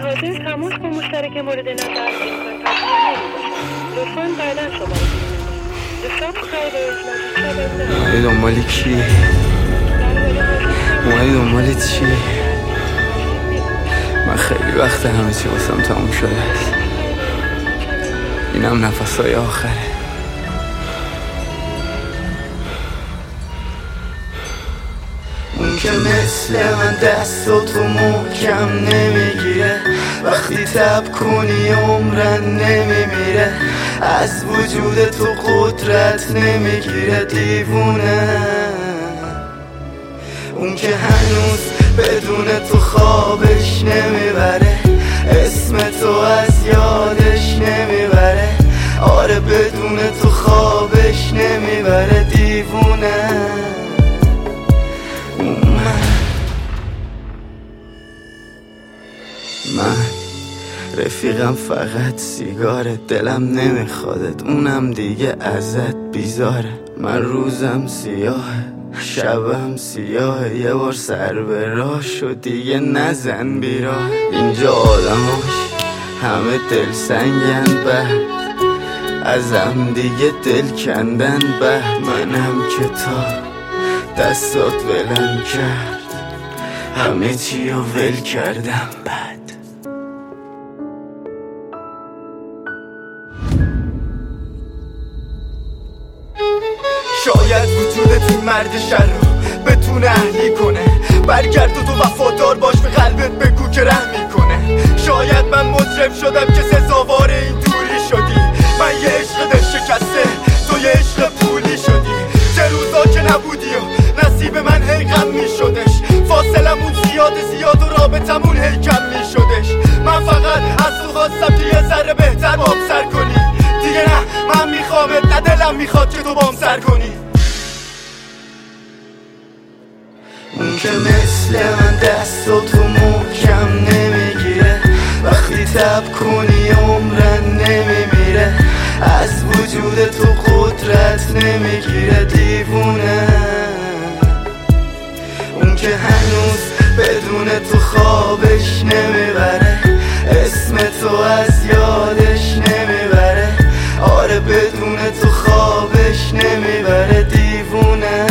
حاضر تماس با مشترک مورد نظر امکان پذیر نمی‌باشد. لطفاً بعداً شماره بگیرید. The subscriber is not reachable now. اومدی دنبال کی؟ اومدی دنبال چی؟ من خیلی وقت همه چی واسم تموم شده است. اینم نفسای آخره. اون که مثل من دستاتو محکم نمیگیره، وقتی تب کنی عمرن نمیمیره، از وجود تو قدرت نمیگیره دیوونه. اون که هنوز بدون تو خوابش نمیبره، اسم تو از یادش نمیبره، آره بدون تو خوابش نمیبره دیوونه. من رفیقم فقط سیگاره، دلم نمیخوادت اونم دیگه ازت بیزاره. من روزم سیاهه شبم سیاهه، یه بار سر به راه شد دیگه نزن بیراه. اینجا آدماش همه دل سنگن، به ازم دیگه دل کندن، به منم که تا دستات ولم کرد همه چی رو ول کردم. بعد شاید وجودت این مرد شر رو بتونه اهلی کنه، برگرد و تو وفادار باش، به قلبت بگو که رحم میکنه. شاید من مجرم شدم که سزاوار این دوری شدی، من یه عشق دل شکسته تو یه عشق پولی شدی. چه روزا که نبودی و نصیب من هی غم میشدش، فاصلمون زیاد و رابطمون هی کم میشدش. من فقط از تو خواستم که یه ذره بهتر بام سر کنی، دیگه نه من میخوامت نه دلم میخواد که تو بام سر کنی. اون که مثل من دستاتو محکم نمیگیره، وقتی تب کنی عمرن نمیمیره، از وجود تو قدرت نمیگیره دیوونه. اون که هنوز بدون تو خوابش نمیبره، اسم تو از یادش نمیبره، آره بدون تو خوابش نمیبره دیوونه.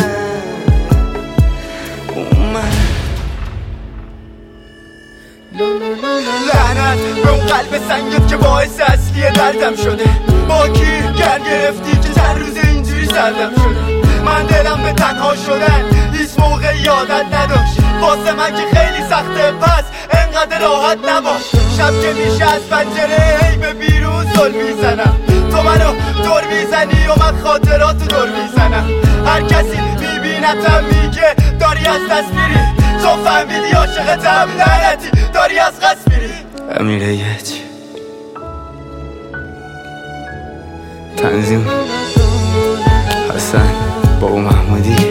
لعنت به اون قلب سنگت که باعث اصلی دردم شده، با کی گر گرفتی که چند روز اینجوری سردم شده. من دلم به تنها شدن هیچ موقع یادت نداشت، واسه من که خیلی سخته پس انقدر راحت نباش. شب که میشه از پنجره هی به بیرون زل میزنم، تو منو دور میزنی و من خاطراتو دور میزنم. هر کسی میبینتم میگه داری از دست میری، تو فهمیدی عاشقتم لعنتی داری از قصد میری. امیر یچ تنظیم حسن بابا محمودی